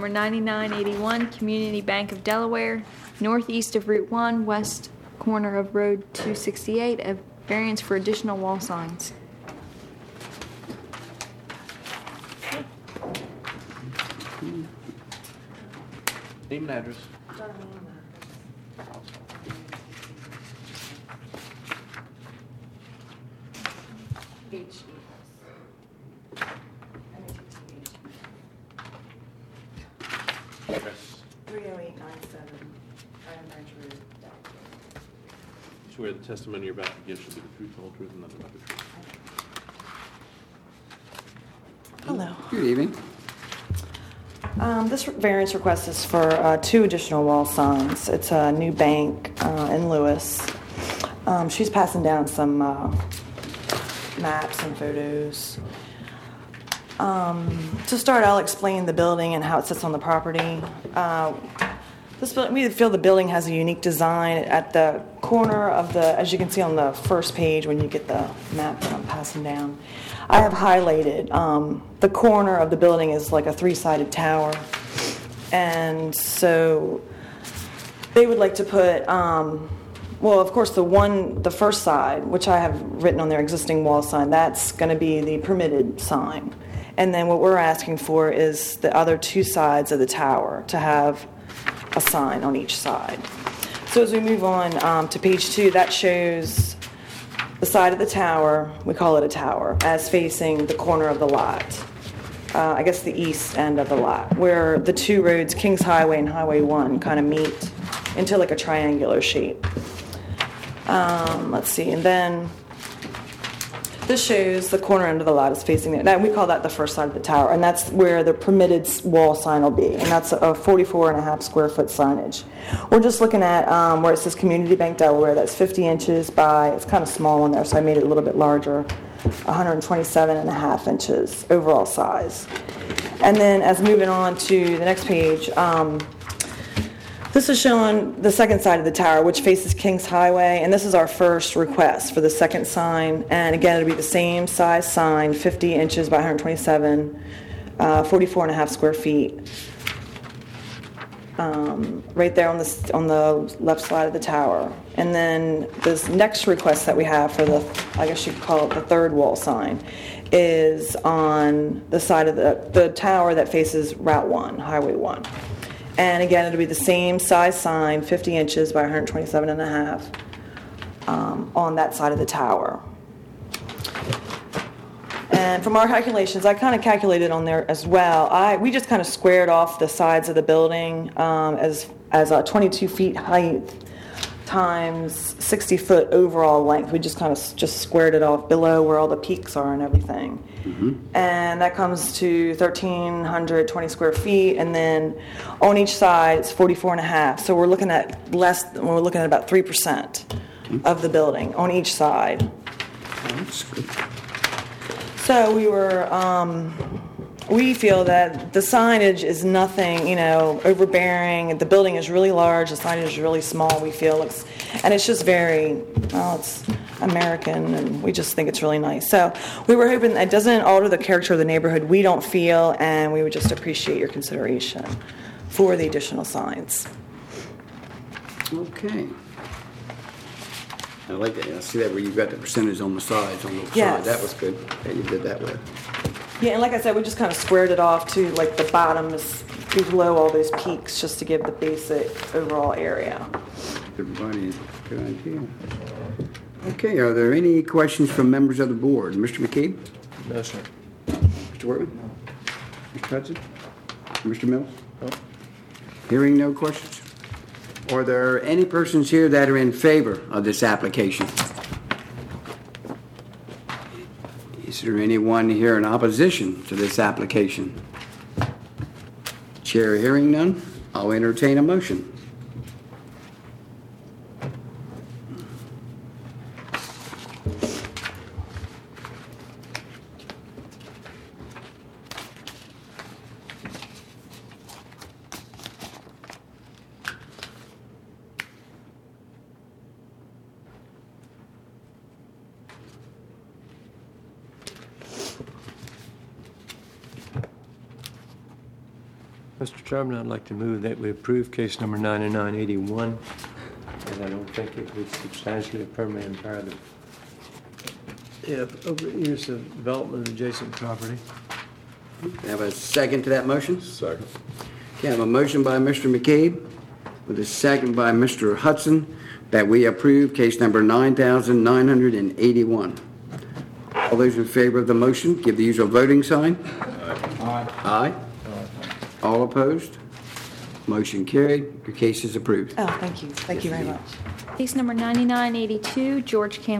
number 9981, Community Bank of Delaware, northeast of Route 1, west corner of Road 268, a variance for additional wall signs. Name and address. Address. 30897 Iron Branch Road, Delaware. Swear the testimony you're about to give shall be the truth, the whole truth, and nothing but the truth. Hello. Good evening. This variance request is for 2 additional wall signs. It's a new bank in Lewis. She's passing down some maps and photos. To start, I'll explain the building and how it sits on the property. We feel the building has a unique design at the corner of as you can see on the first page when you get the map that I'm passing down. I have highlighted the corner of the building is like a 3-sided tower. And so they would like to put, of course, the first side, which I have written on their existing wall sign, that's going to be the permitted sign. And then what we're asking for is the other 2 sides of the tower to have a sign on each side. So as we move on to page 2, that shows the side of the tower, we call it a tower, as facing the corner of the lot. I guess the east end of the lot, where the 2 roads, Kings Highway and Highway 1, kind of meet into like a triangular shape. Let's see, and then this shows the corner end of the lot is facing there. Now, we call that the first side of the tower, and that's where the permitted wall sign will be, and that's a 44.5 square foot signage. We're just looking at where it says Community Bank Delaware, that's 50 inches by, it's kind of small in there, so I made it a little bit larger, 127.5 inches overall size. And then as moving on to the next page, this is showing the second side of the tower, which faces Kings Highway, and this is our first request for the second sign. And again, it'll be the same size sign, 50 inches by 127, 44.5 square feet. Right there on the left side of the tower. And then this next request that we have for I guess you could call it the third wall sign, is on the side of the tower that faces Route 1, Highway 1. And again, it'll be the same size sign, 50 inches by 127.5, on that side of the tower. And from our calculations, I kind of calculated on there as well. We just kind of squared off the sides of the building as 22 feet height times 60 foot overall length. We just kind of squared it off below where all the peaks are and everything. Mm-hmm. And that comes to 1,320 square feet, and then on each side it's 44.5. So we're looking at about 3% of the building on each side. That's good. So we feel that the signage is nothing, overbearing. The building is really large. The signage is really small. We feel and it's just it's American, and we just think it's really nice. So we were hoping that it doesn't alter the character of the neighborhood. We don't feel, and we would just appreciate your consideration for the additional signs. Okay. I like that. I see that where you've got the percentage on the sides, on the Yes. side. That was good that you did that with. Yeah, and like I said, we just kind of squared it off to like the bottom is below all those peaks, just to give the basic overall area. Everybody, good idea. Okay, are there any questions from members of the board? Mr. McKee? No, sir. Mr. Wortman? Mr. Hudson? Mr. Mills? No. Hearing no questions. Are there any persons here that are in favor of this application? Is there anyone here in opposition to this application? Chair hearing none, I'll entertain a motion. Mr. Chairman, I'd like to move that we approve case number 9981, as I don't think it would substantially or permanently impair the use of development of adjacent property. Have a second to that motion? Second. Okay, I have a motion by Mr. McCabe with a second by Mr. Hudson that we approve case number 9981. All those in favor of the motion, give the usual voting sign. Aye. Aye. All opposed? Motion carried. Your case is approved. Oh, thank you. Thank you very much. Case number 9982, George Campbell